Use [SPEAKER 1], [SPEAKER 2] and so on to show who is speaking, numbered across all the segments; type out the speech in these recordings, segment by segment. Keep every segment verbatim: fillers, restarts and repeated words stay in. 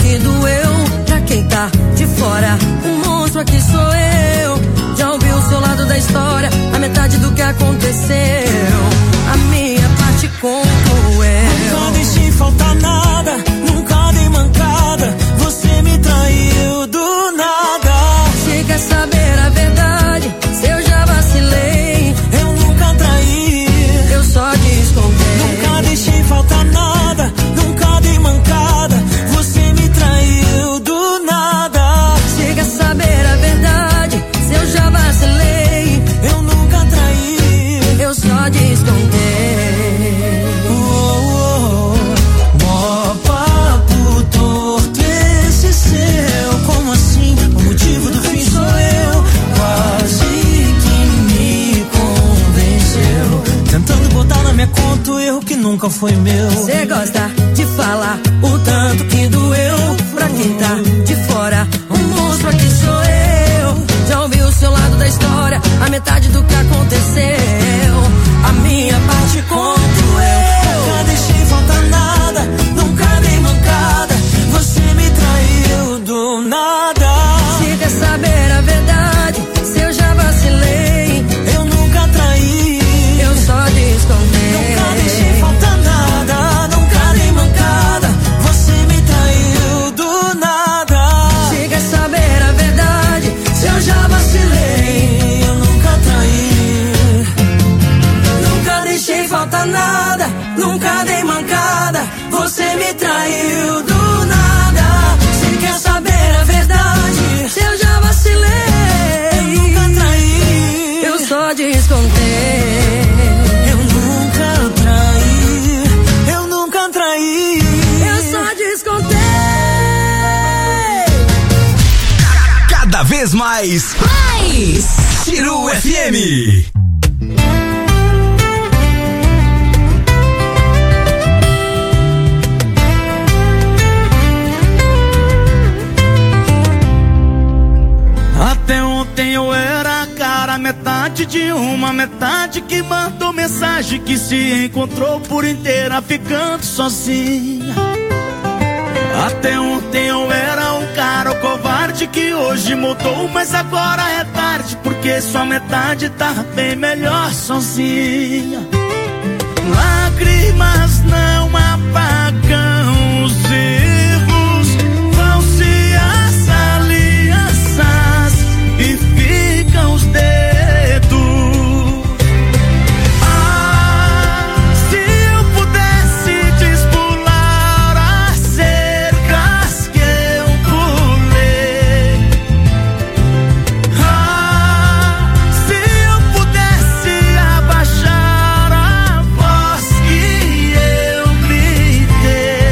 [SPEAKER 1] que doeu. Pra quem tá de fora, o monstro aqui sou eu. Já ouvi o seu lado da história, a metade do que aconteceu. A minha parte conto eu.
[SPEAKER 2] Nunca deixei faltar nada, nunca dei mancada. Você me traiu do nada.
[SPEAKER 1] Se quer saber a verdade, se eu já vacilei,
[SPEAKER 2] eu nunca traí,
[SPEAKER 1] eu só descontei.
[SPEAKER 2] Nunca deixei faltar nada, nunca dei mancada. Você me traiu do nada.
[SPEAKER 1] Se quer saber a verdade, se eu já vacilei,
[SPEAKER 2] eu nunca traí,
[SPEAKER 1] eu só descontei.
[SPEAKER 2] Oh, oh, oh. Mó papo torto esse seu. Como assim? O motivo do fim sou eu. Quase que me convenceu, tentando botar na minha conta o erro que nunca foi meu.
[SPEAKER 1] Cê gosta de falar o tanto que doeu. Pra quem tá de fora, o monstro aqui sou eu. Já ouvi o seu lado da história, a metade do que aconteceu. A minha parte conto eu.
[SPEAKER 2] Nunca deixei faltar nada, nunca dei mancada. Você me traiu do nada.
[SPEAKER 1] Se quer saber a verdade, se eu já vacilei,
[SPEAKER 2] eu nunca traí,
[SPEAKER 1] eu só descontei.
[SPEAKER 2] Nunca deixei faltar nada, nunca dei mancada. Você me traiu do nada.
[SPEAKER 1] Se quer saber a verdade, se eu já vacilei,
[SPEAKER 2] eu nunca traí.
[SPEAKER 1] Nunca deixei faltar nada, nunca dei mancada. Você me traiu do nada. Se quer saber a verdade, se eu já vacilei,
[SPEAKER 2] eu nunca traí,
[SPEAKER 1] eu só descontei.
[SPEAKER 2] Eu nunca traí, eu nunca traí,
[SPEAKER 1] eu só descontei.
[SPEAKER 3] Cada vez mais.
[SPEAKER 4] Mais.
[SPEAKER 3] Tiru F M.
[SPEAKER 2] Até ontem eu era a cara, metade de uma, metade que mandou mensagem, que se encontrou por inteira ficando sozinha. Até ontem eu era um cara, o covarde que hoje mudou, mas agora é tarde, porque sua metade tá bem melhor sozinha. Lágrimas não apagam os erros, vão-se as alianças e ficam os dedos. Ah, se eu pudesse despular as cercas que eu pulei. Ah, se eu pudesse abaixar a voz que eu gritei.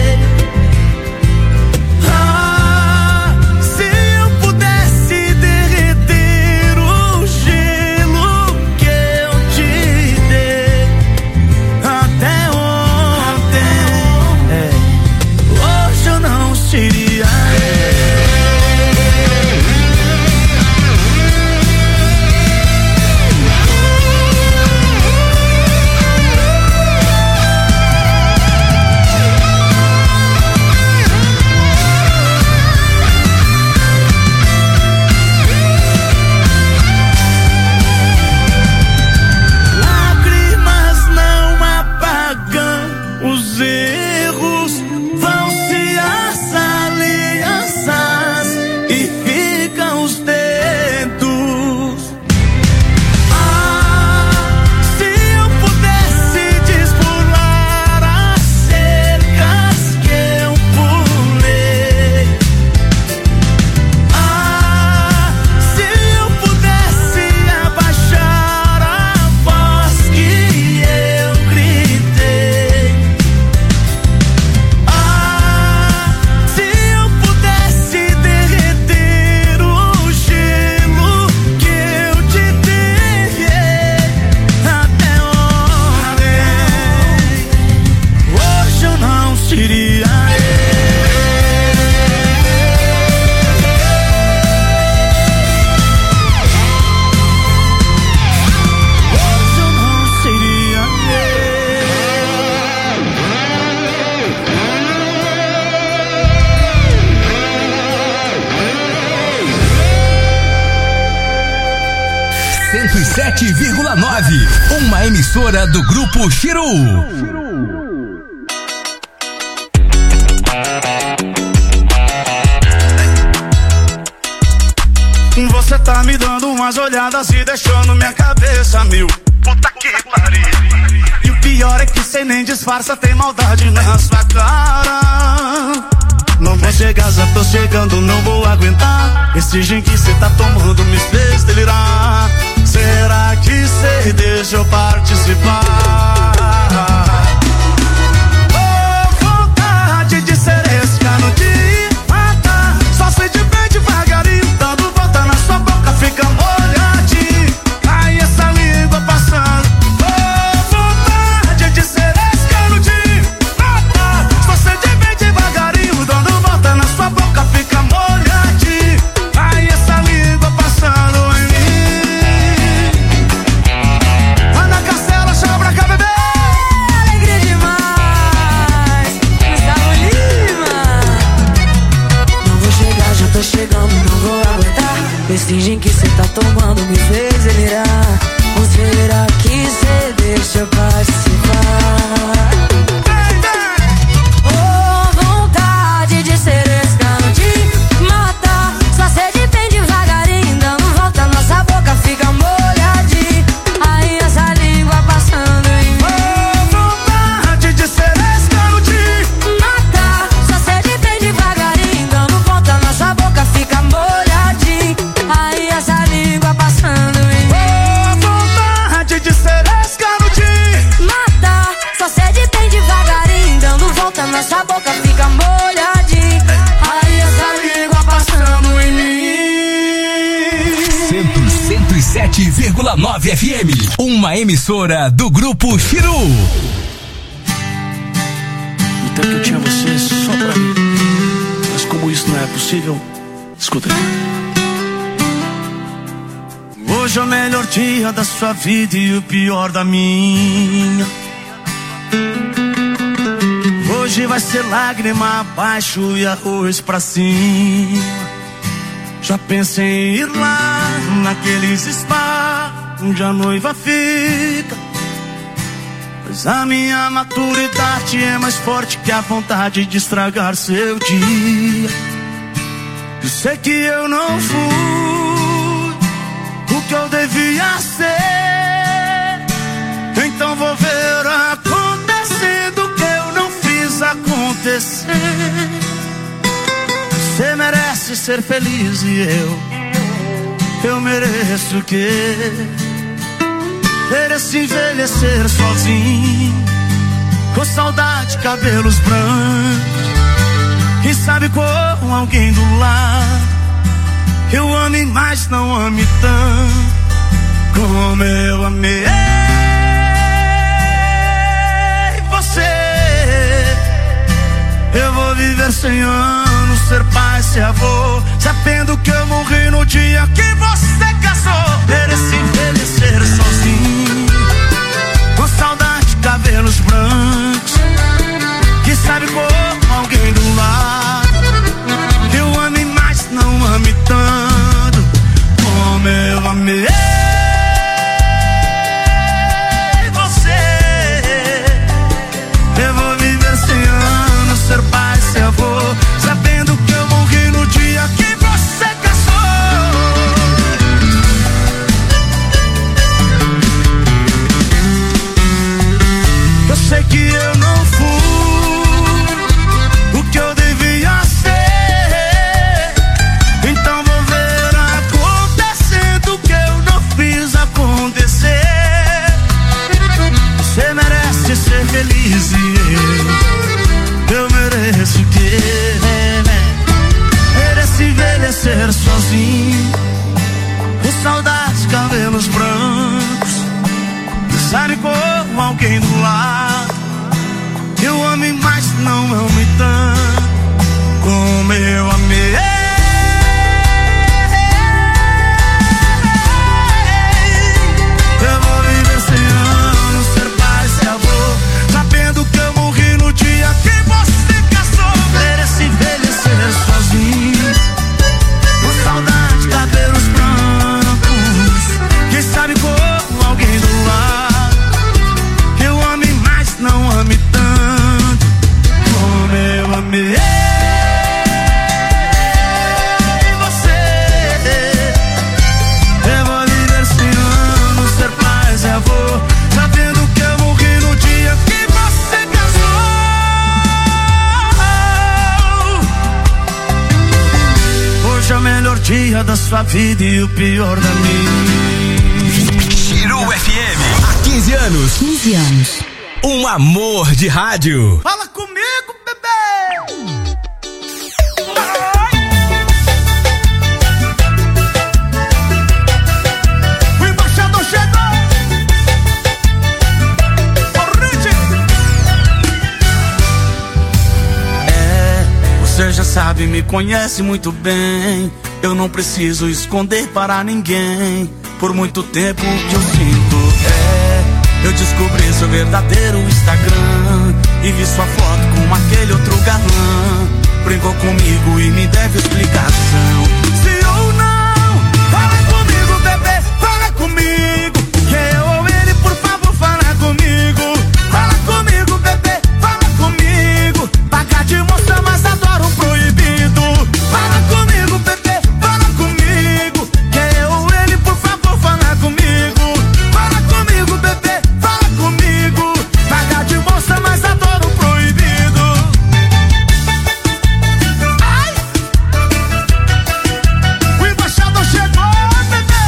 [SPEAKER 3] sete vírgula nove, uma emissora do Grupo Chiru.
[SPEAKER 2] Você tá me dando umas olhadas e deixando minha cabeça mil. Puta que pariu. E o pior é que cê nem disfarça, tem maldade na sua cara. Não vou chegar, já tô chegando, não vou aguentar. Esse gin que cê tá tomando me fez delirar. Será que cê deixa eu participar? Oh, vontade de ser esse cano de matar. Só sei de bem devagarinho, dando volta na sua boca, fica molhadinho. Aí essa língua passando. Oh, vontade de ser esse cano de matar. Só sei de bem devagarinho, dando volta na sua boca, fica molhadinho. Aí essa língua passando em mim. Vai na castela, chama pra cá, bebê.
[SPEAKER 1] Alegria demais, Gustavo Lima. Não vou chegar, já tô chegando, não vou aguentar. Esse gin que cê tá tomando me fez delirar. Ou será que cê deixa eu participar? Oh, vontade de ser esse cano de matar. Só sede bem devagarinho, dando volta, nossa boca fica molhadinha. Aí essa língua passando em mim.
[SPEAKER 2] Oh, vontade de ser esse cano de
[SPEAKER 1] Matar, só sede bem devagarinho, dando volta, nossa boca fica molhadinha. Aí essa língua passando em mim.
[SPEAKER 2] Oh, vontade de ser esse cano de
[SPEAKER 1] Matar, só sede bem devagarinho, dando volta, nossa boca fica molhadinha. Aí essa língua passando em mim.
[SPEAKER 3] cento e sete vírgula nove F M, uma emissora do Grupo Chiru.
[SPEAKER 2] Então que eu tinha você só pra mim. Mas como isso não é possível, escuta aí. Hoje é o melhor dia da sua vida e o pior da minha. Hoje vai ser lágrima abaixo e arroz pra cima. Já pensei em ir lá naqueles spa onde a noiva fica. Pois a minha maturidade é mais forte que a vontade de estragar seu dia. Eu sei que eu não fui o que eu devia ser. Então vou ver acontecendo o que eu não fiz acontecer. Você merece ser feliz e eu, eu mereço o quê? Mereço envelhecer sozinho, com saudade, cabelos brancos. Quem sabe com alguém do lado, eu ame mais, não ame tanto como eu amei você. Eu vou viver cem anos, ser pai, ser avô, sabendo que eu morri no dia que você casou. Mereci envelhecer sozinho, com saudade, cabelos brancos. Quem sabe com alguém do lado, eu ame mais, não ame tanto como eu amei você. Eu vou viver cem anos, ser pai, ser avô, sabendo que eu morri no dia que você casou. Eu sei que eu não fui o que eu devia dia da sua vida e o pior da minha.
[SPEAKER 3] Chiru F M, há quinze anos.
[SPEAKER 1] quinze anos.
[SPEAKER 3] Um amor de rádio.
[SPEAKER 2] Fala comigo, bebê! O embaixador chegou! É, você já sabe, me conhece muito bem. Eu não preciso esconder para ninguém. Por muito tempo que eu sinto, é, eu descobri seu verdadeiro Instagram e vi sua foto com aquele outro galã. Brincou comigo e me deve explicação. Se ou não, fala comigo, bebê, fala comigo. Que eu ou ele, por favor, fala comigo. Fala comigo, bebê, fala comigo. Pagar de moça, mas adoro um proibido. Fala comigo, bebê, fala comigo. Que eu ou ele, por favor, fala comigo. Fala comigo, bebê, fala comigo. Pagar de moça, mas adoro um proibido. Ai! O embaixador chegou, bebê.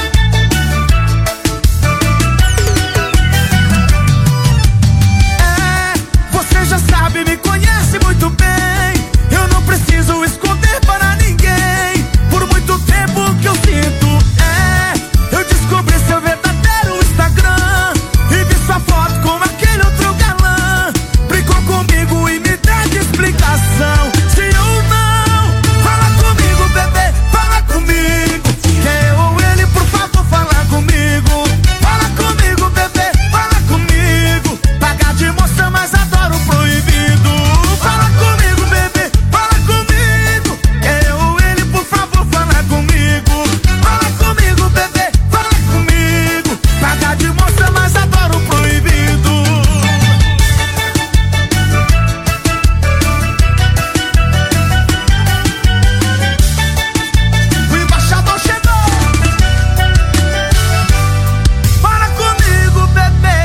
[SPEAKER 2] É, você já sabe, me conhece muito bem. Eu não preciso esconder para ninguém. Por muito tempo que eu sinto, é, eu descobri seu verdadeiro Instagram e vi sua foto com aquele outro galã. Brincou comigo e me deu explicação. Se ou não, fala comigo, bebê, fala comigo. Que eu ou ele, por favor, fala comigo. Fala comigo, bebê, fala comigo. Pagar de moça, mas adoro o proibido. Fala comigo, bebê, fala comigo. Que eu ou ele, por favor, fala comigo. Fala comigo, bebê, fala comigo. Pagar de moça, mas adoro o proibido. O embaixador chegou. Fala comigo, bebê.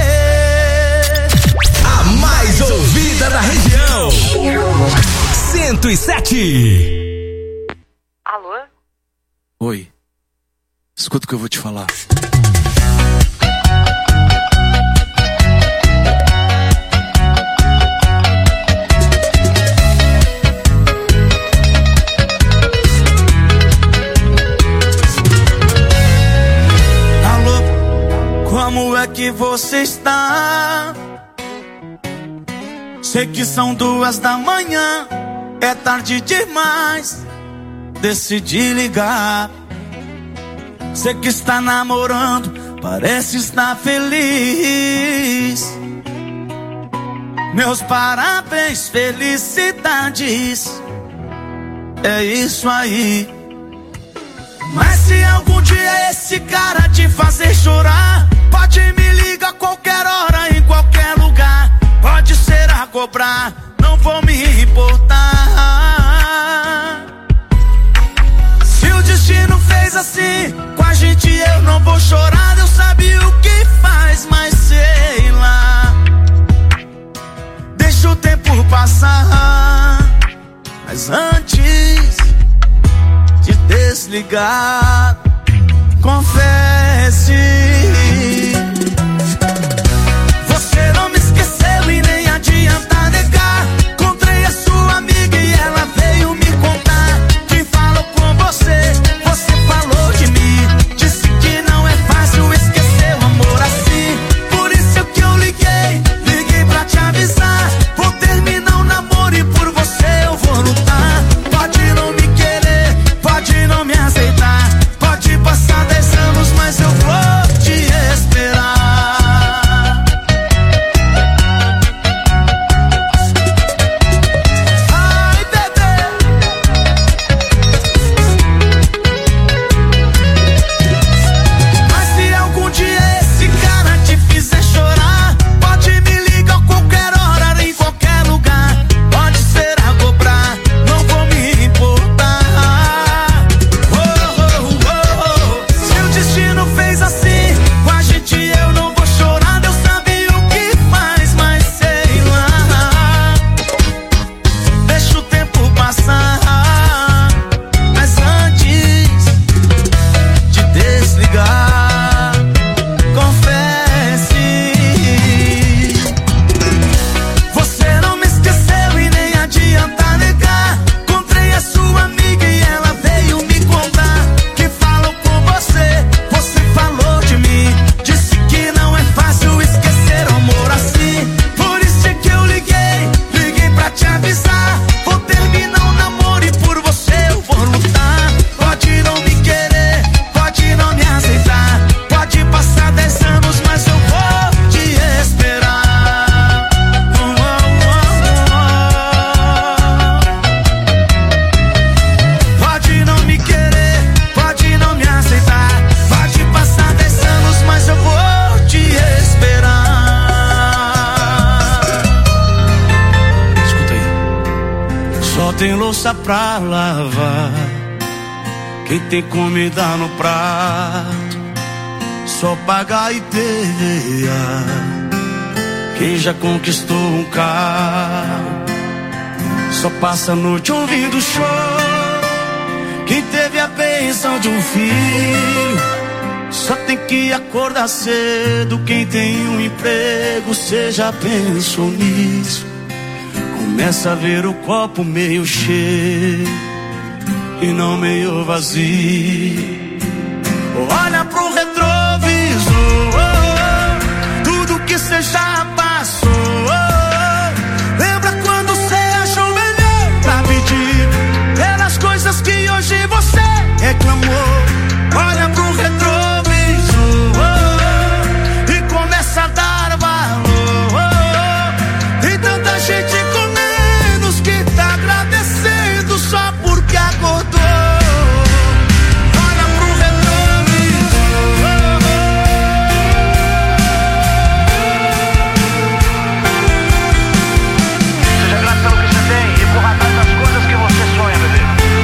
[SPEAKER 3] A mais ouvida da região. cento e sete.
[SPEAKER 4] Alô?
[SPEAKER 2] Oi. Escuta o que eu vou te falar. Alô, como é que você está? Sei que são duas da manhã, é tarde demais. Decidi ligar. Sei que está namorando, parece estar feliz. Meus parabéns, felicidades. É isso aí. Mas se algum dia esse cara te fazer chorar, pode me ligar a qualquer hora, em qualquer lugar. Pode ser a cobrar, não vou me importar. Se o destino fez assim com a gente, eu não vou chorar. Eu sabia o que faz, mas sei lá. Deixa o tempo passar. Mas antes de desligar, confesse. Você não me esqueceu e nem adianta negar. Encontrei a sua amiga e ela veio me contar. Quem falou com você, você falou de mim. Disse que não é fácil esquecer o amor assim. Por isso que eu liguei, liguei pra te avisar. Vou terminar o namoro e por você eu vou lutar. Pode não me querer, pode não me aceitar. Pode passar dez anos, mas eu vou te louça pra lavar, quem tem comida no prato, só paga e ideia. Quem já conquistou um carro, só passa a noite ouvindo choro. Quem teve a bênção de um filho, só tem que acordar cedo. Quem tem um emprego, cê já pensou nisso? Começa a ver o copo meio cheio e não meio vazio. Olha pro retrovisor, tudo que cê já passou. Lembra quando cê achou melhor pra pedir pelas coisas que hoje você reclamou. Olha pro retrovisor e começa a dar valor. Tem tanta gente com menos que tá agradecendo só porque acordou. Olha pro retrovisor.
[SPEAKER 4] Seja grato pelo que você tem e corra atrás das coisas que você sonha, bebê.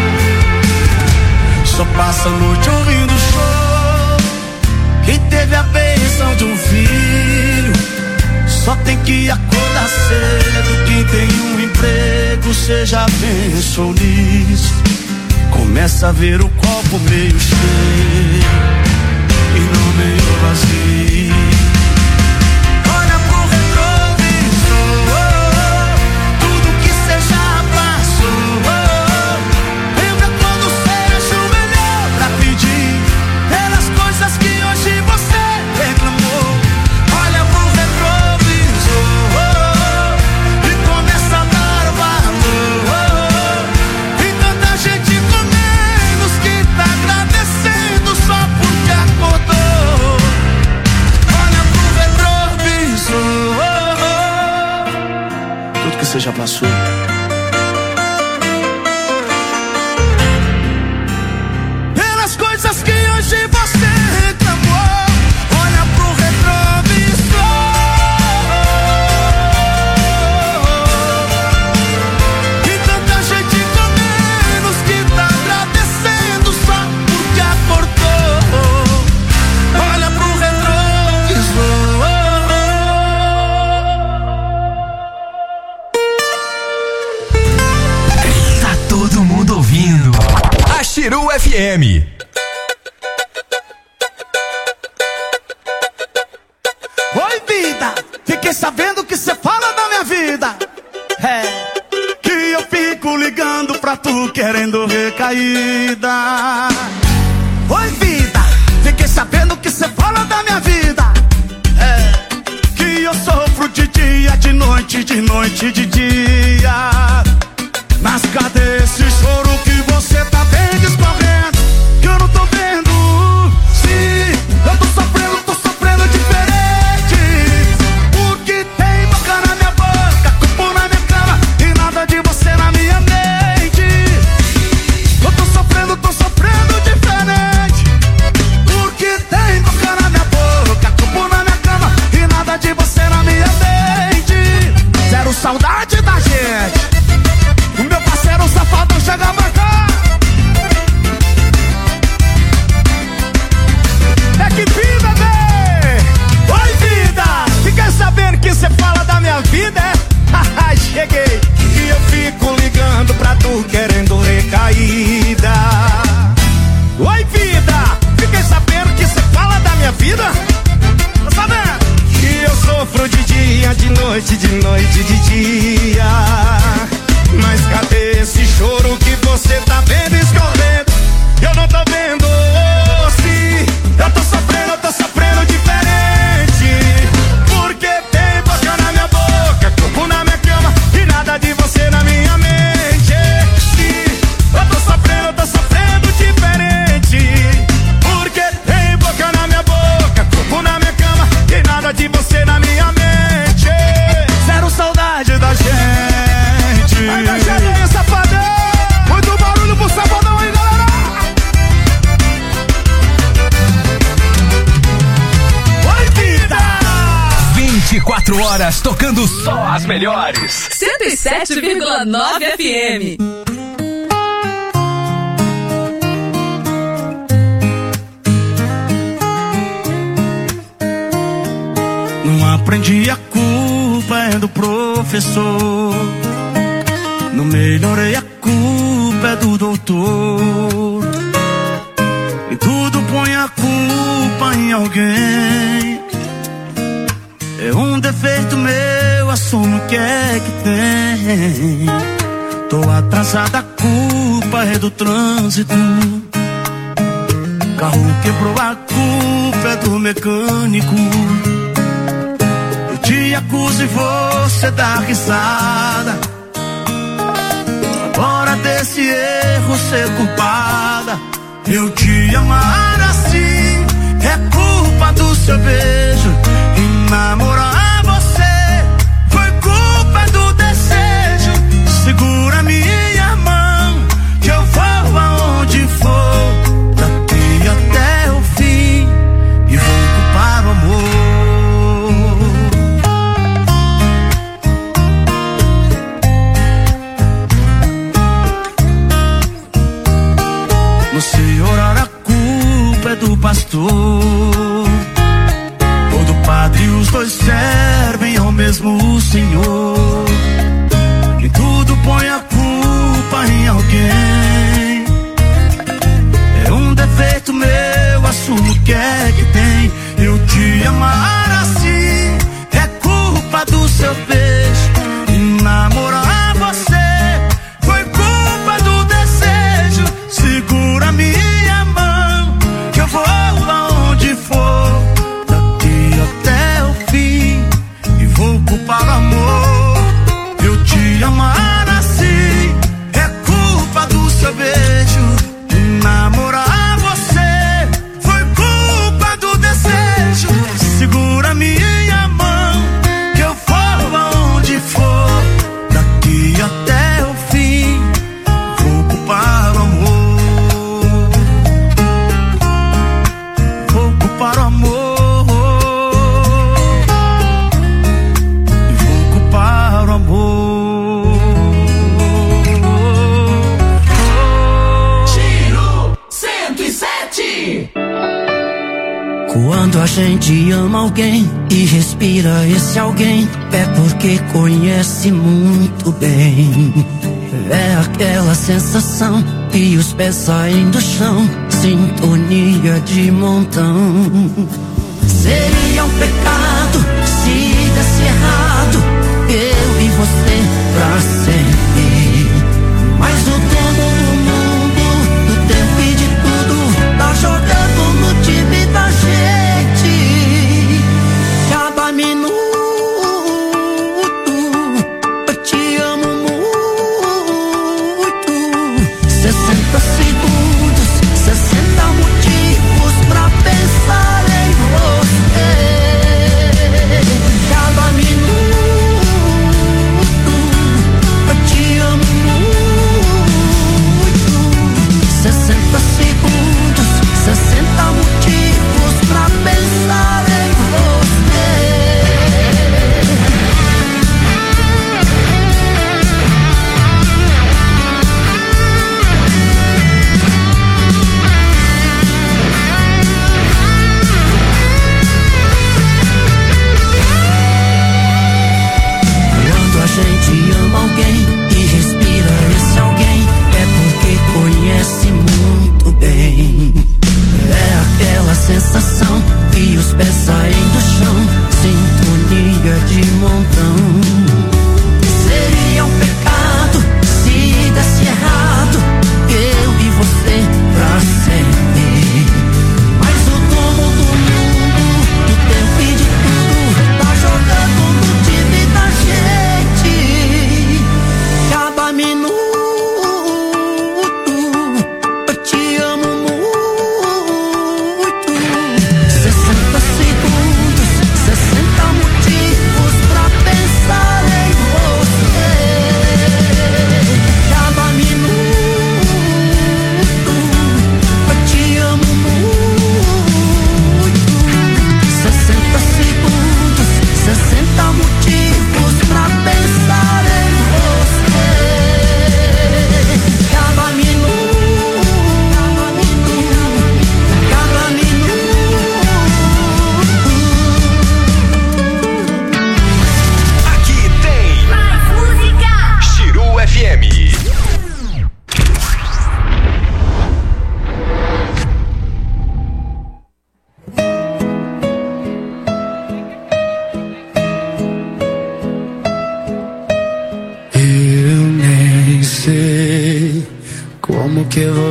[SPEAKER 2] Só passa a noite ouvindo show. Quem teve a bênção de um filho, só tem que acordar cedo. Quem tem um emprego, cê já pensou nisso? Começa a ver o copo meio cheio e não meio vazio. Olha pro retrovisor, tudo que cê já passou. Lembra quando cê achou melhor pra pedir pelas coisas que hoje você reclamou. Olha pro retrovisor e começa a dar valor. Tem tanta gente com menos que tá agradecendo só porque acordou. Olha pro retrovisor, tudo que você já passou. Pelas coisas que hoje você reclamou. Olha pro retrovisor. Tem tanta gente com menos que tá agradecendo só porque acordou. Olha pro retrovisor.
[SPEAKER 3] Tá todo mundo ouvindo a Chiru F M.
[SPEAKER 2] Oi, vida, fiquei sabendo que cê fala da minha vida. É, que eu fico ligando pra tu querendo recaída. Oi, vida, fiquei sabendo que cê fala da minha vida. É, que eu sofro de dia, de noite, de noite, de dia. Mas cadê esse choro que você tá vendo escorrendo? Que eu não tô vendo. Sim, eu tô sofrendo, tô sofrendo diferente. Porque tem boca na minha boca, corpo na minha cama e nada de você na minha mente. Eu tô sofrendo, tô sofrendo diferente. Porque tem boca na minha boca, corpo na minha cama e nada de você na minha mente. Zero saudade da gente. O meu parceiro safado chega pra cá. É que vida, bebê. Oi, vida, fiquei sabendo que cê fala da minha vida, é? Haha, cheguei. E eu fico ligando pra tu querendo recaída. Oi, vida, fiquei sabendo que cê fala da minha vida. Tá sabendo? Que eu sofro de dia, de noite, de noite, de dia. Mas cadê esse choro que você tá vendo escorrendo? Eu não tô vendo. Sim, eu tô sofrendo, eu tô sofrendo diferente. Porque tem boca na minha boca, corpo na minha cama e nada de você na minha mente. Sim, eu tô sofrendo, eu tô sofrendo diferente. Porque tem boca na minha boca, corpo na minha cama e nada de você na minha mente. Zero saudade da gente. Vai da gente aí, safadão. Muito barulho pro safadão aí, galera. Oi, vida.
[SPEAKER 3] vinte e quatro horas tocando só as melhores.
[SPEAKER 5] cento e sete vírgula nove F M.
[SPEAKER 2] aprendi a culpa é do professor. Não melhorei, a culpa é do doutor. E tudo põe a culpa em alguém. É um defeito meu, assumo o que é que tem. Tô atrasado, a culpa é do trânsito. Carro quebrou, a culpa é do mecânico. Eu te acuso e você dá risada. Agora desse erro ser culpada. Eu te amar assim é culpa do seu beijo. E namorar você foi culpa do desejo. Segura minha mão que eu vou aonde for, daqui até o fim, e vou culpar o amor. No se orar, a culpa é do pastor ou do padre, os dois servem ao mesmo Senhor. E tudo põe a culpa em alguém. É um defeito meu, assumo o que é que tem. Eu te amar assim é culpa do seu beijo. E namorar você foi culpa do desejo. Segura minha mão que eu vou aonde for, daqui até o fim, e vou culpar o amor. Eu te amar assim é culpa do seu beijo. E namorar você foi culpa do desejo. Segura minha mão que eu vou aonde for, daqui até o fim, vou culpar o amor. Vou culpar o amor. E vou culpar o amor.
[SPEAKER 1] Giro cento e sete. Quando a gente ama alguém e respira esse alguém, é porque conhece muito bem. É aquela sensação e os pés saem do chão, sintonia de montão. Seria um pecado se desse errado, eu e você pra sempre. Mas o dono do mundo, do tempo e de tudo, tá jogando no time da gente. Cada minuto eu te amo muito. Sessenta segundos, sessenta motivos pra pensar em você. Cada minuto eu te amo muito. Sessenta segundos, sessenta motivos pra pensar em você. Quando a gente ama alguém e respira esse alguém, é porque conhece muito bem. É aquela sensação e os pés saem do chão, sintonia de montão. Seria um pecado se desse errado, eu e você pra sempre. Mas o dono do mundo, do tempo e de tudo, tá jogando no time da gente. Cada minuto eu te amo muito. Sessenta segundos,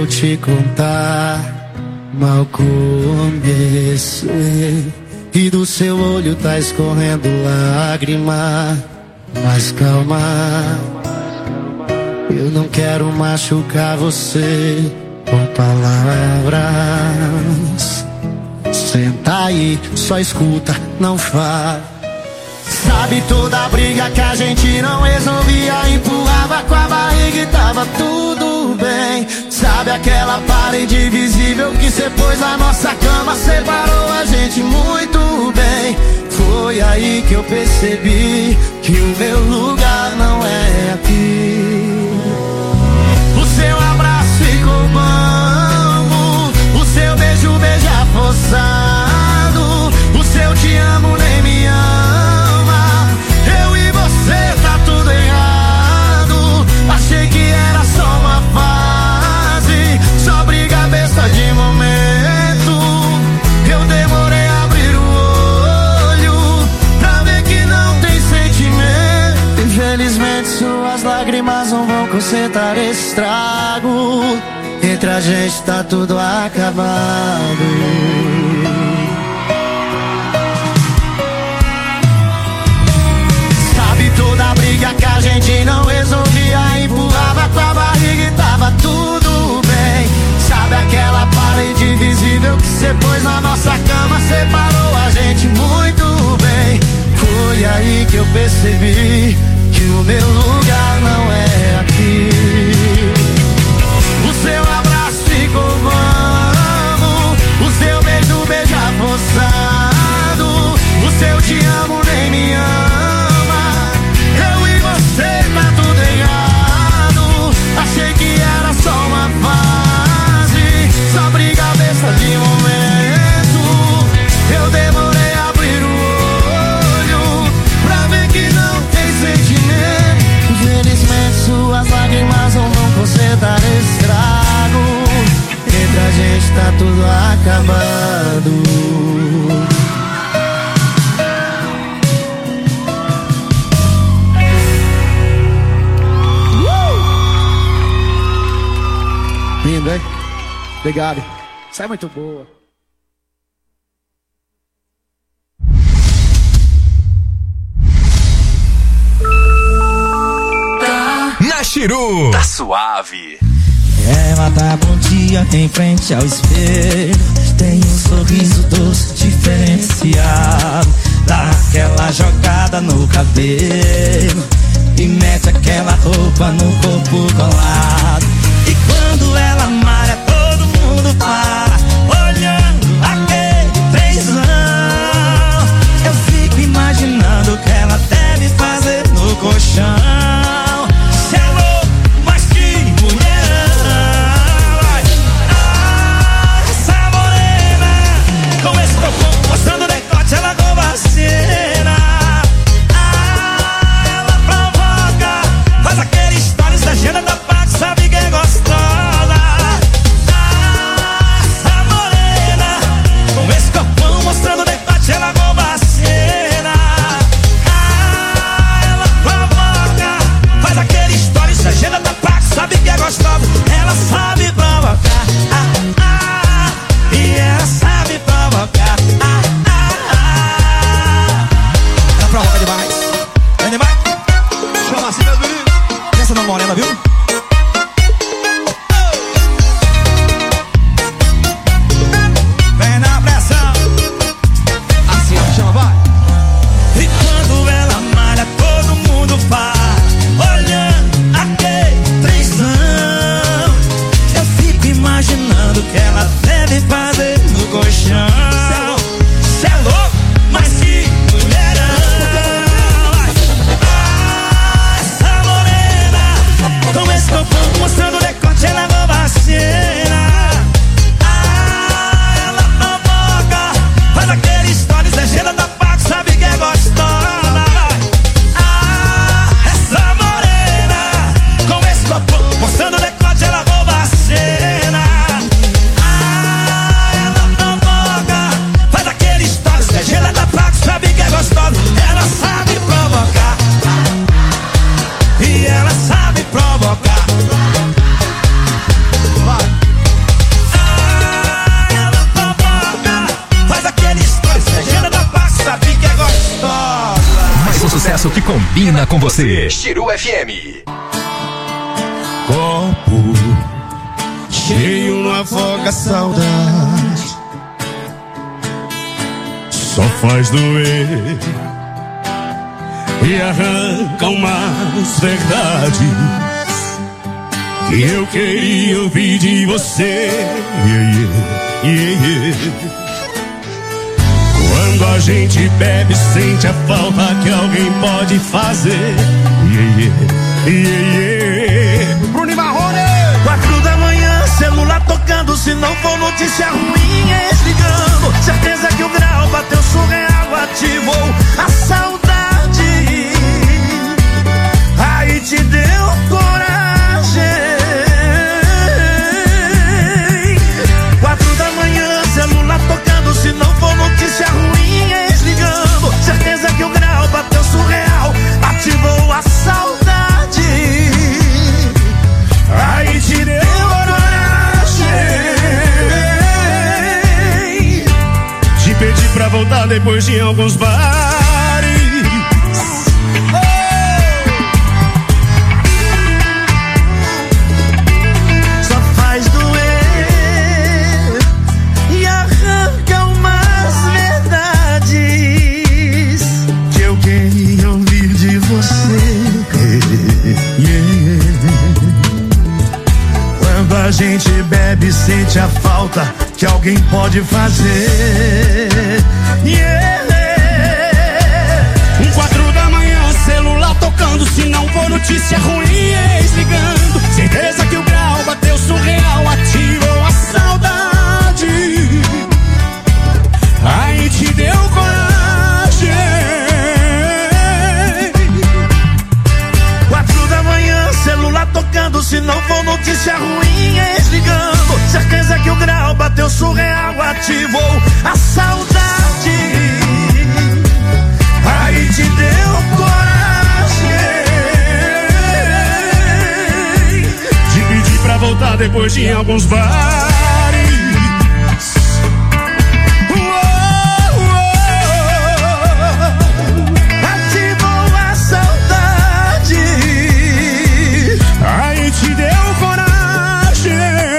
[SPEAKER 5] te contar, mal comecei e do seu olho tá escorrendo lágrima. Mas calma, eu não quero machucar você com palavras. Senta aí, só escuta, não fala. Sabe toda a briga que a gente não resolvia, empurrava com a barriga e tava tudo bem. Sabe aquela parede invisível que cê pôs na nossa cama, separou a gente muito bem. Foi aí que eu percebi que o meu lugar não é aqui. O seu abraço ficou bambo, o seu beijo beija forçado, o seu te amo nem me ama. Eu e você tá tudo errado. Achei que era só uma fase, só briga besta de momento. Eu demorei a abrir o olho pra ver que não tem sentimento. Infelizmente suas lágrimas não vão consertar esse estrago. Entre a gente tá tudo acabado. Toda a briga que a gente não resolvia, empurrava com a barriga e tava tudo bem. Sabe aquela parede invisível que cê pôs na nossa cama, separou a gente muito bem. Foi aí que eu percebi que o meu lugar não é aqui. O seu abraço ficou vano, o seu beijo beija forçado, o seu te amo nem me ama. Tá tudo errado. Achei que era só uma fase, só briga besta de momento. Eu demorei a abrir o olho pra ver que não tem sentimento. Infelizmente suas lágrimas não vão consertar esse estrago. Entre a gente tá tudo acabado. Lindo, hein? Obrigado. Isso é muito boa.
[SPEAKER 3] Na Chiru. Tá suave.
[SPEAKER 6] Ela tá bom dia em frente ao espelho, tem um sorriso doce diferenciado, dá aquela jogada no cabelo e mete aquela roupa no corpo colado. E quando ela malha, todo mundo para, olhando aquele trenzão. Eu fico imaginando o que ela deve fazer no colchão. Se é louco, mas que mulherão. Ah, essa morena, com esse corpão mostrando o decote, ela rouba a cena. Ah, ela provoca, faz aquele stories da agenda da parte, sabe que é gostosa.
[SPEAKER 3] combina com você. Chiru F M.
[SPEAKER 2] Copo cheio não afoga a saudade, só faz doer e arranca umas verdades que eu queria ouvir de você. Yeah, yeah, yeah, yeah. Quando a gente bebe, sente a falta que alguém pode fazer. Yeah, yeah, yeah, yeah. Bruno Marrone! Quatro da manhã, celular tocando. Se não for notícia ruim, é desligando. Certeza que o grau bateu surreal, ativou a saudade. Aí te deu coragem. Quatro da manhã, celular tocando. Se não for notícia ruim, é desligando. Certeza que o grau bateu surreal, ativou a saudade. Aí te deu coragem. Te pedi pra voltar depois de alguns bares. A gente bebe, sente a falta que alguém pode fazer. Yeah. Um quatro da manhã, celular tocando. Se não for notícia ruim, é desligando. Certeza que o grau bateu surreal, ativou a saudade. Aí te deu coragem. Quatro da manhã, celular tocando. Se não for notícia ruim, é desligando. Certeza que o grau bateu surreal, ativou a saudade. Aí te deu coragem de pedir pra voltar depois de alguns bares. Te deu coragem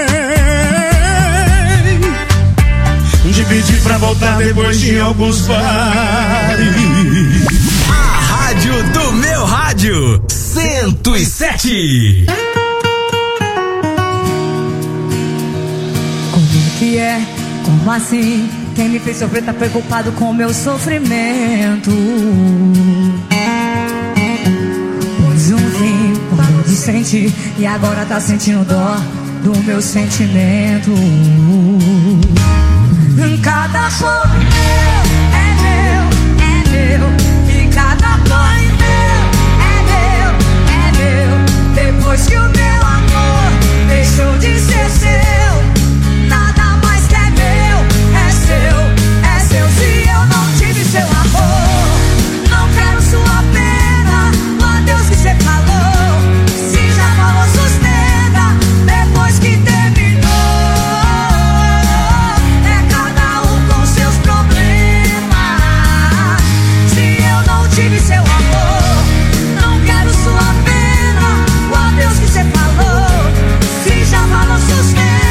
[SPEAKER 2] de pedir pra voltar depois de alguns bares.
[SPEAKER 3] A rádio do meu rádio cento e sete.
[SPEAKER 7] Como que é? Como assim? Quem me fez sofrer tá preocupado com o meu sofrimento. Pôs um fim, parou de sentir e agora tá sentindo dó do meu sentimento. Cada choro meu é meu, é meu. E cada banho meu é meu, é meu. Depois que o meu amor deixou de ser seu, nada mais que é meu, é seu, é seu. Se eu não tive seu amor, não quero sua pena. O adeus que cê falou, se já falou, sustenta. Depois que terminou, é cada um com seus problemas. Se eu não tive seu amor, não quero sua pena. O adeus que cê falou, se já falou, sustenta.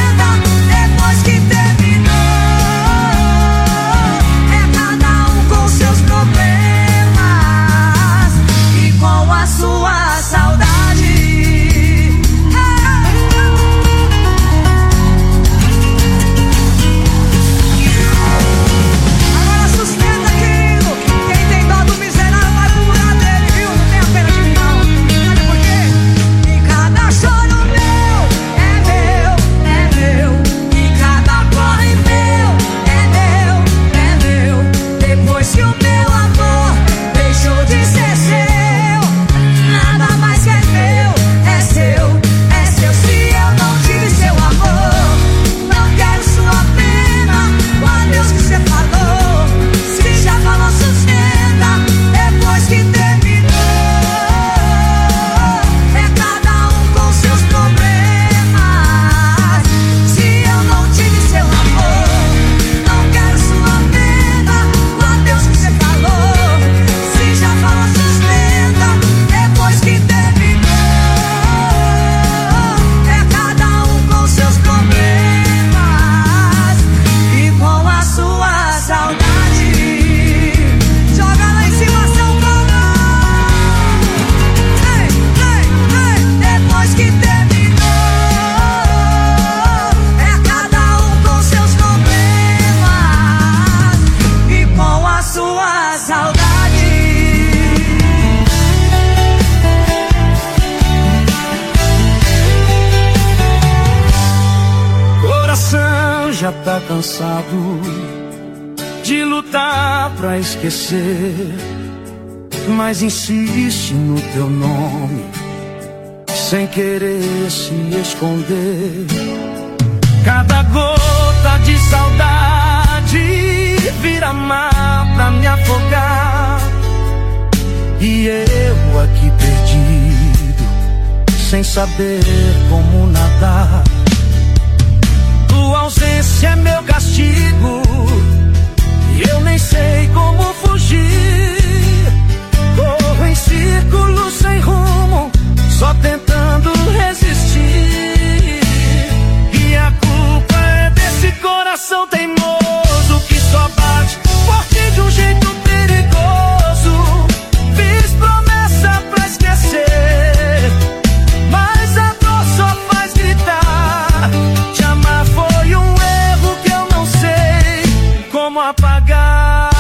[SPEAKER 2] coração já tá cansado de lutar pra esquecer, mas insiste no teu nome, sem querer se esconder. Cada gota de saudade vira mar pra me afogar, e eu aqui perdido, sem saber como nadar. Tua ausência é meu castigo, e eu nem sei como fugir. Corro em círculos sem rumo, só tentando resistir. E a culpa é desse coração teimoso que só bate forte de um jeito perigoso. Fiz promessa pra esquecer, mas a dor só faz gritar. Te amar foi um erro que eu não sei como apagar.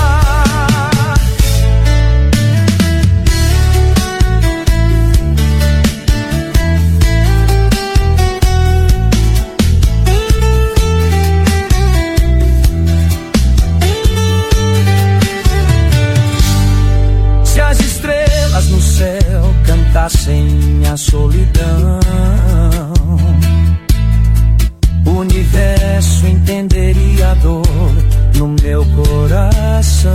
[SPEAKER 2] Se as estrelas no céu cantassem a solidão, o universo entenderia a dor no meu coração.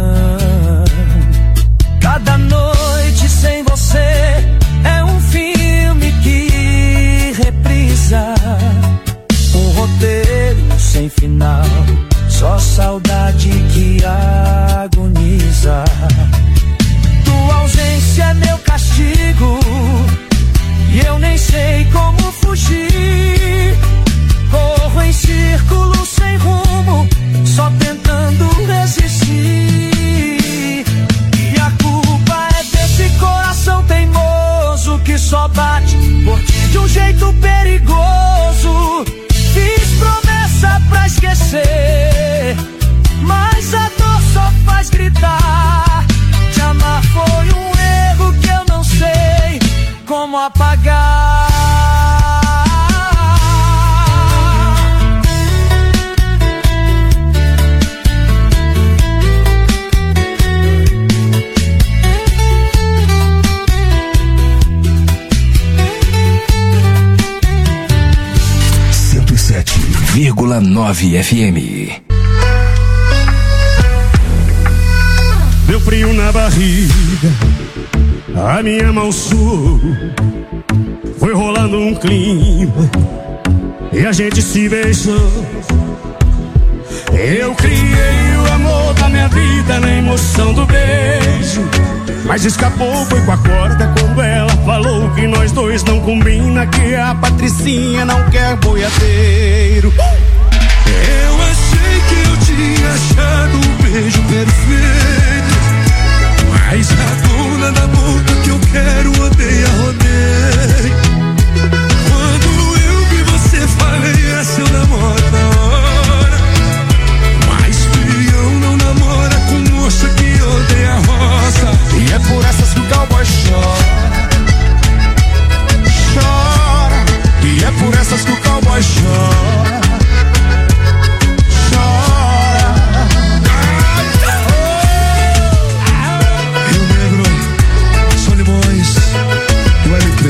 [SPEAKER 2] Cada noite sem você é um filme que reprisa, um roteiro sem final, só saudade que agoniza. Tua ausência é meu castigo, e eu nem sei como fugir. Corro em círculos sem rumo, só tentando resistir. E a culpa é desse coração teimoso que só bate por ti de um jeito perigoso. Fiz promessa pra esquecer, mas a dor só faz gritar. Te amar foi um erro que eu não sei como apagar.
[SPEAKER 3] cento e sete vírgula nove F M.
[SPEAKER 8] Deu frio na barriga, a minha mão suou, foi rolando um clima e a gente se beijou. Eu criei o amor da minha vida na emoção do beijo, mas escapou, foi com a corda quando ela falou que nós dois não combina, que a Patricinha não quer boiadeiro. Eu achei que eu tinha achado o beijo perfeito, mas a dona da boca que eu quero odeia, rodeio. Quando eu vi você, falei, essa eu namoro na hora, mas filhão não namora com moça que odeia roça. E é por essas que o cowboy chora, chora. E é por essas que o cowboy chora, chora. Rio Negro, São Limões, do L P.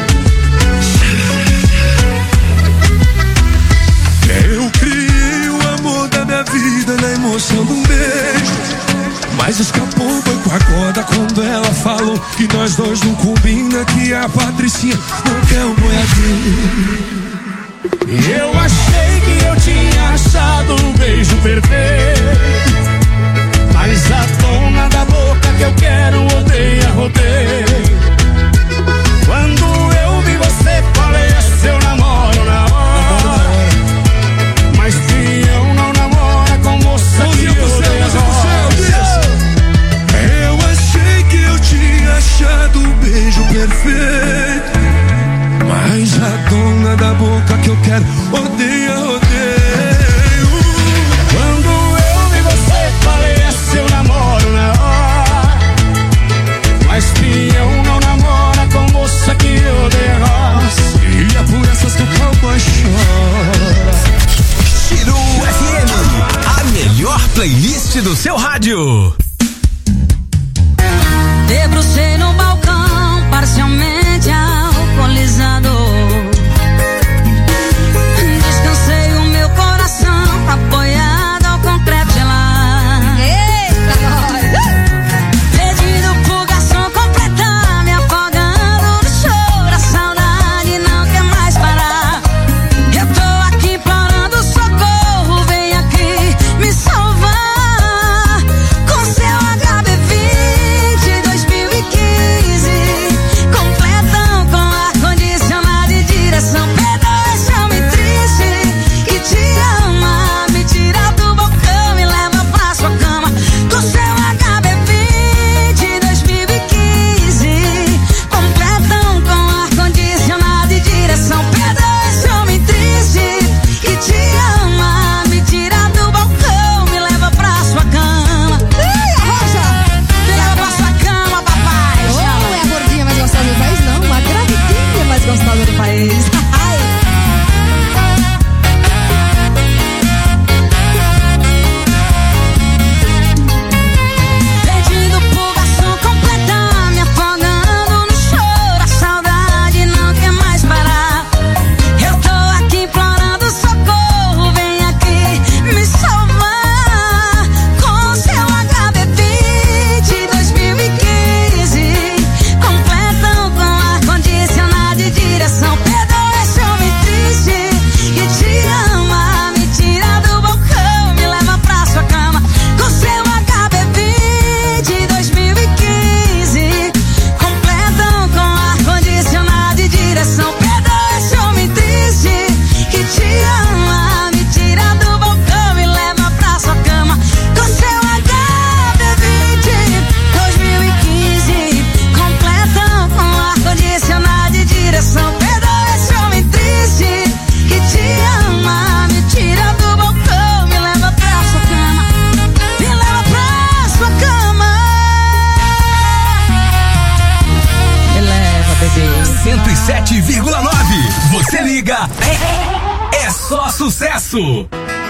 [SPEAKER 8] Eu criei o amor da minha vida na emoção de um beijo, mas escapou, foi com a corda quando ela falou que nós dois não combina, que a Patricinha não quer um boiadeiro. Eu achei que eu tinha achado um beijo perfeito, mas a dona da boca que eu quero odeia, rodeio. Quando eu vi você, falei, é seu namoro na hora, mas fião não namora com moça que odeia roça. Eu achei que eu tinha achado o beijo perfeito, mas a dona da boca que eu quero odeia, odeio. Quando eu vi você, falei, é seu namoro na hora, mas fião não namora com moça que odeia roça. E é por essas que o cowboy chora,
[SPEAKER 3] do seu rádio.
[SPEAKER 7] Debrucei no balcão, parcialmente alcoolizado. Descansei o meu coração, apoiado ao concreto gelado. Eita, nós! Pedindo pro garçom completar, me afogando no choro. A saudade não quer mais parar. Eu tô aqui implorando socorro, vem aqui me salvar. Com seu H B vinte dois mil e quinze, completão com ar-condicionado e direção. Perdoa esse homem triste que te ama, me tira do balcão, me leva pra sua cama. Com seu H B vinte dois mil e quinze, completão com ar-condicionado e direção. Perdoa esse homem triste que te ama, me tira do balcão, me leva pra sua cama. Ih, a Rosa! Me leva pra sua cama, papai.
[SPEAKER 9] Oh, é a gordinha mais gostosa do país? Não, a gravidinha mais gostosa do país. Ai.
[SPEAKER 7] Pedindo pro garçom completar, me afogando no choro. A saudade não quer mais parar. Eu tô aqui implorando socorro, vem aqui me salvar. Com seu H B vinte dois mil e quinze, completão com ar-condicionado e direção. Perdoa esse homem triste que te ama, me tira do balcão, me leva pra sua cama. Com seu H B vinte dois mil e quinze, completão com ar-condicionado e direção. Perdoa esse homem triste que te ama, me tira do balcão, me leva pra sua cama. Com seu H B vinte dois mil e quinze, completão com ar-condicionado e direção. Perdoa esse homem triste que te ama, me tira do balcão, me leva pra sua cama, me leva pra sua cama. Me leva, bebê.
[SPEAKER 3] cento e sete vírgula nove. Você liga. É, é só sucesso.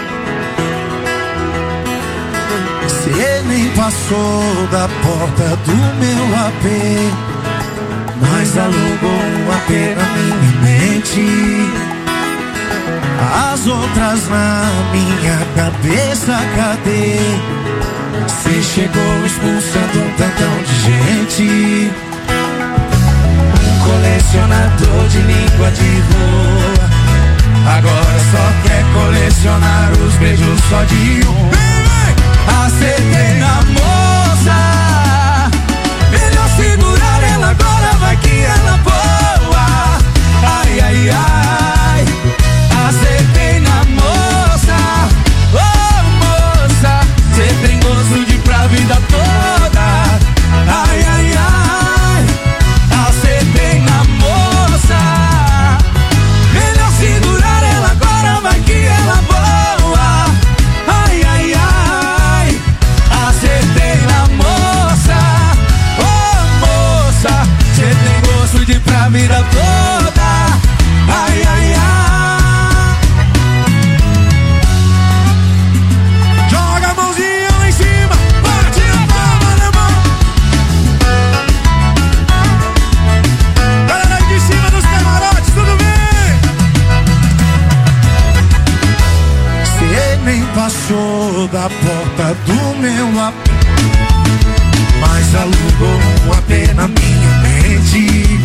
[SPEAKER 5] Cê nem passou da porta do meu A P, mas alugou um A P na minha mente. As outras na minha cabeça, cadê? Cê chegou expulsando um tantão de gente. Um colecionador de língua de rua, agora só quer colecionar os beijos só de um. Acertei na moça, melhor segurar ela agora, vai que ela boa. Ai, ai, ai. Acertei na moça, oh moça, cê tem gosto de pra vida toda. Ai, ai, ai. Acertei na moça, melhor segurar ela agora, vai que ela boa. Ai, ai, ai. Acertei na moça, oh moça, cê tem gosto de pra vida toda. Ai, ai, ai. Joga a mãozinha lá em cima, bate a palma na mão. Galera aí de cima dos camarotes, tudo bem? Cê nem passou da porta do meu A P, mas alugou um A P na minha mente.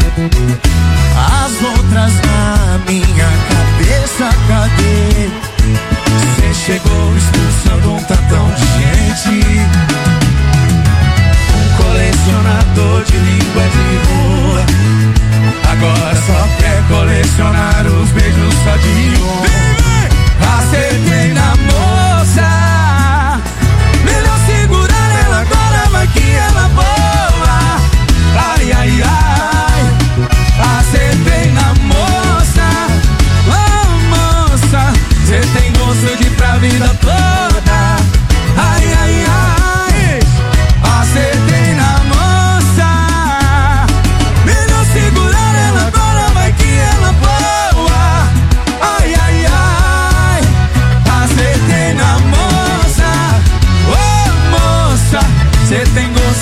[SPEAKER 5] As outras na minha cabeça, cadê? Cê chegou expulsando um tantão de gente. Um colecionador de língua de rua, agora só quer colecionar os beijos só de um. Acertei na moça, melhor segurar ela agora, vai que ela boa. Ai, ai, ai. Acertei na moça, oh moça,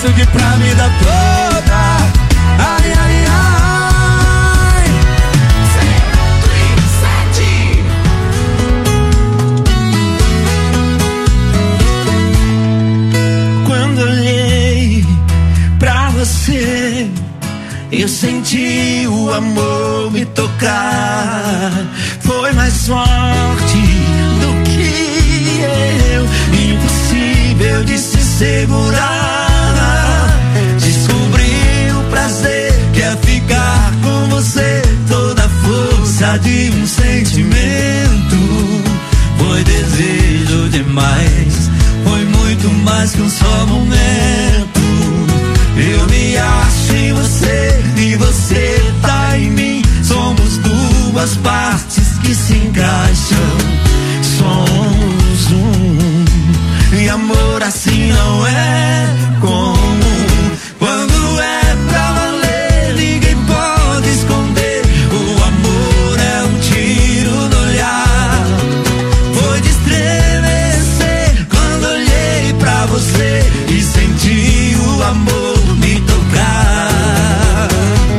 [SPEAKER 5] isso que pra vida toda. Ai, ai, ai.
[SPEAKER 10] Cento e sete.
[SPEAKER 5] Quando olhei pra você, eu senti o amor me tocar. Foi mais forte do que eu, impossível de se segurar. Descobri o prazer que é ficar com você, toda a força de um sentimento. Foi desejo demais, foi muito mais que um só momento. Eu me acho em você e você tá em mim. Somos duas partes que se encaixam. Somos um, e amor assim não é comum. Quando é pra valer, ninguém pode esconder. O amor é um tiro no olhar. Foi de estremecer quando olhei pra você e senti o amor me tocar.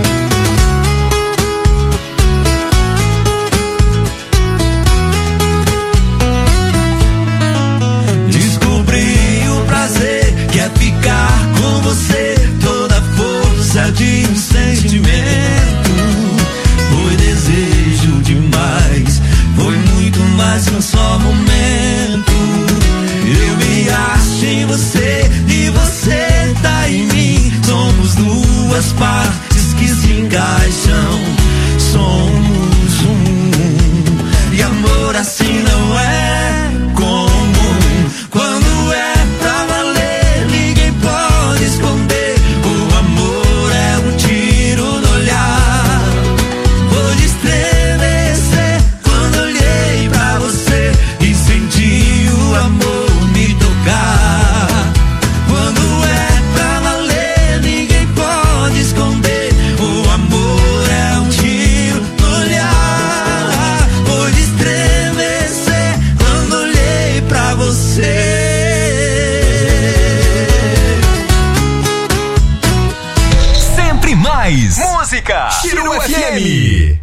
[SPEAKER 5] Descobri o prazer que é ficar com você, toda a força de um sentimento. Foi desejo demais, foi muito mais que um só momento. Eu me acho em você e você tá em mim. Somos duas partes que se encaixam. Somos um, e amor assim não é comum. Quando é pra valer, ninguém pode esconder. O amor é um tiro no olhar. Vou estremecer quando olhei pra você e senti o amor me tocar. Quando é pra valer, ninguém pode esconder. O amor é um tiro no olhar. Vou estremecer quando olhei pra você.
[SPEAKER 3] Sempre mais música. Chiru F M.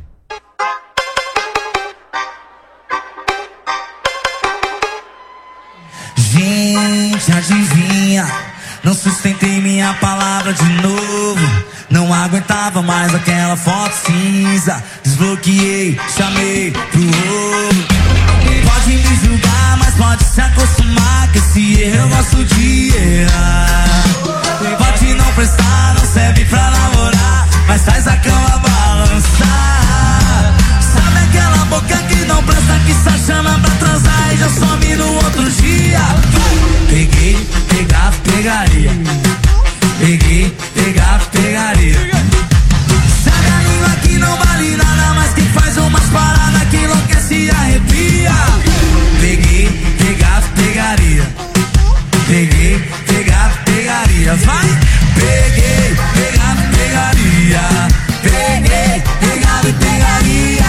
[SPEAKER 6] Gente, adivinha? Não sustentei minha palavra de novo. Não aguentava mais aquela foto cinza. Desbloqueei, chamei pro ovo. Pode me julgar, mas pode se acostumar que esse erro eu gosto de errar. Pode não prestar, não serve pra namorar, mas faz a cama balançar. Sabe aquela boca que não presta, que só chama pra transar e já some no outro dia? Peguei, pegava, pegaria. Peguei, pegava, pegaria. Sabe a língua que não vale nada, mas que faz umas paradas que enlouquece e arrepia? Peguei, pegava, pegaria. Peguei, pegava, pegaria. Vai! Peguei, pegava, pegaria. Peguei, pegava e pegaria.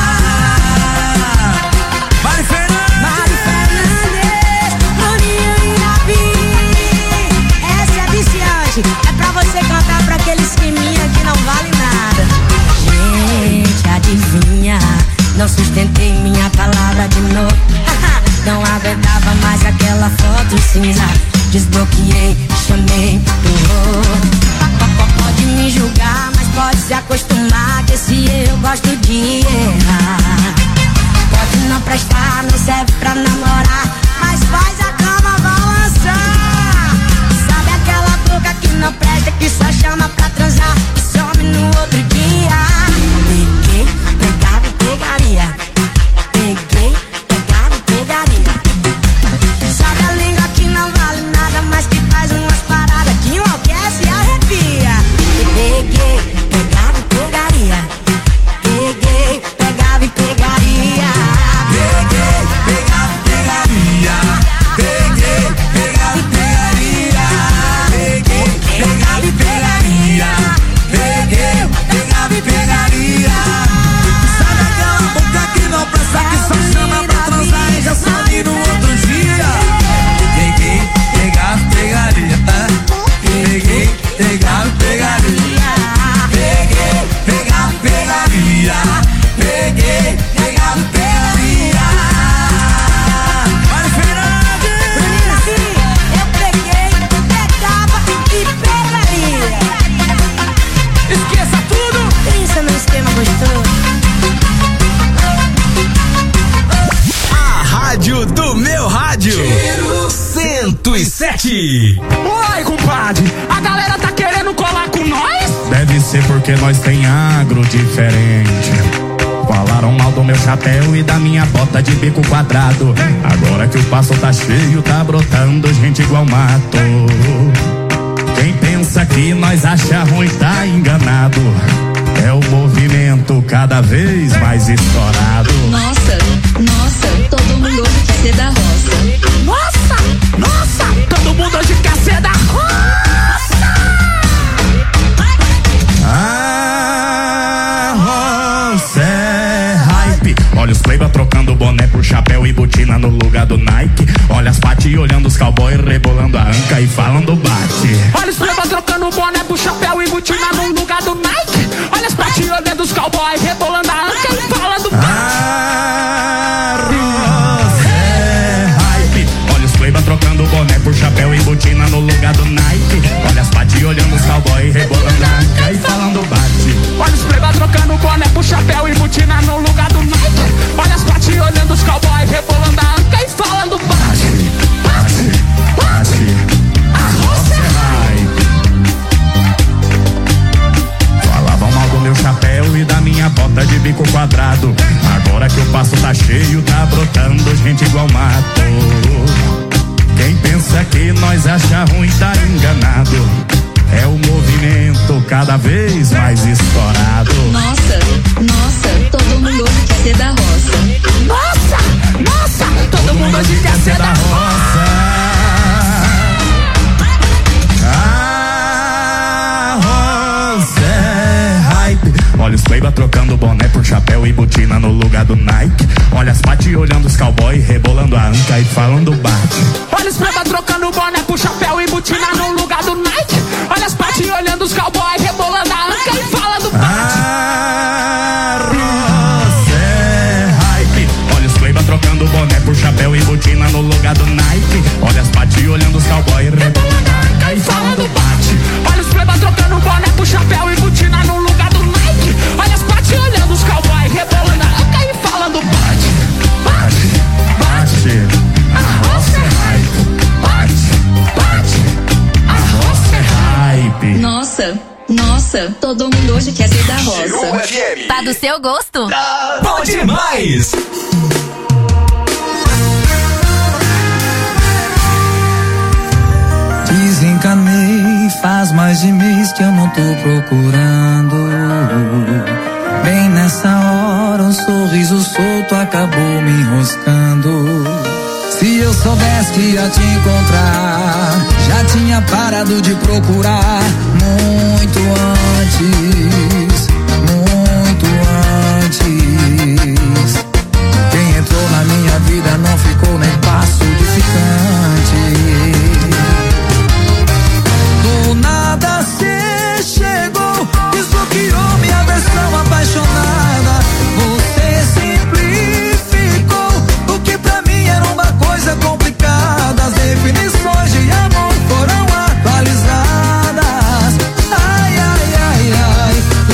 [SPEAKER 6] Mari Fernandes!
[SPEAKER 7] Mari Fernandes, Bruninho e Rabi. Essa é viciante, é pra você cantar pra aquele esqueminha que não vale nada. Gente, adivinha? Não sustentei minha palavra de novo. Não aguentava mais aquela foto cinza. Desbloqueei, chamei pro pode me julgar, mas pode se acostumar que esse eu gosto de errar. Pode não prestar, não serve pra namorar, mas faz a cama balançar. Sabe aquela boca que não presta, que só chama pra transar e some no outro dia? Peguei, pegava e pegaria. Peguei, pegava e pegaria. Sabe a língua que não vale nada, mas que faz umas paradas que enlouquece e arrepia? Peguei, pegava e pegaria. Peguei, pegava e pegaria.
[SPEAKER 6] Peguei, pegava e
[SPEAKER 3] rádio do meu rádio. cento e sete.
[SPEAKER 2] Oi, compadre, a galera tá querendo colar com nós? Deve ser porque nós tem agro diferente. Falaram mal do meu chapéu e da minha bota de bico quadrado. Agora que o passo tá cheio, tá brotando gente igual mato. Quem pensa que nós acha ruim tá enganado. É o movimento cada vez mais estourado.
[SPEAKER 11] Nossa, nossa, todo mundo hoje quer ser da roça.
[SPEAKER 2] Nossa, nossa, todo mundo hoje quer ser da roça. A roça é hype. Olha os playboy trocando boné por chapéu e botina no lugar do Nike. Olha as pati olhando os cowboy rebolando a anca e falando bate. Olha os playboy trocando boné por chapéu e botina no lugar do Nike. Olha as pati olhando os cowboy rebolando a anca e falando bate. Playboy trocando boné por chapéu e botina no lugar do Nike. Olha as pati olhando os cowboy rebolando a anca e falando bate. Olha os playboy trocando boné por chapéu e botina no lugar do Nike. Olha as pati olhando os cowboy rebolando a anca e falando bate. Bate, bate, a roça é hype. Falavam mal do meu chapéu e da minha bota de bico quadrado. Agora que o passo tá cheio, tá brotando gente igual mato. Quem pensa que nós acha ruim tá enganado. É o movimento cada vez mais estourado.
[SPEAKER 11] Nossa, nossa, todo mundo hoje quer ser da roça.
[SPEAKER 2] Nossa, nossa, todo, todo mundo hoje quer ser da roça. A roça é hype. Olha os playboy trocando boné por chapéu e botina no lugar do Nike. Olha as pati olhando os cowboy rebolando a anca e falando bate. Olha os playboy trocando boné por chapéu e botina no lugar do Nike. Olha as pati olhando os cowboy rebolando a anca e falando bate. A roça é hype. Olha os playboy trocando boné por chapéu e botina no lugar do Nike. Olha as pati olhando os cowboy rebolando a anca e falando bate. Olha os playboy trocando boné por chapéu e botina no lugar do Nike. Olha as pati olhando os cowboy rebolando a anca e falando bate. Bate, bate, a roça é hype. Bate, bate, a roça é hype.
[SPEAKER 11] Nossa, nossa, todo mundo hoje quer ser da roça.
[SPEAKER 12] Tá do seu gosto?
[SPEAKER 3] Tá bom demais!
[SPEAKER 6] Desencanei, faz mais de mês que eu não tô procurando. Bem nessa hora um sorriso solto acabou me enroscando. Se eu soubesse que ia te encontrar, já tinha parado de procurar. Muito antes, muito antes. Quem entrou na minha vida não ficou nem passo de ficante. Do nada cê chegou, desbloqueou minha versão apaixonada. Você simplificou o que pra mim era uma coisa complicada. As definições de amor foram atualizadas. Ai, ai, ai, ai.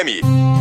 [SPEAKER 12] M.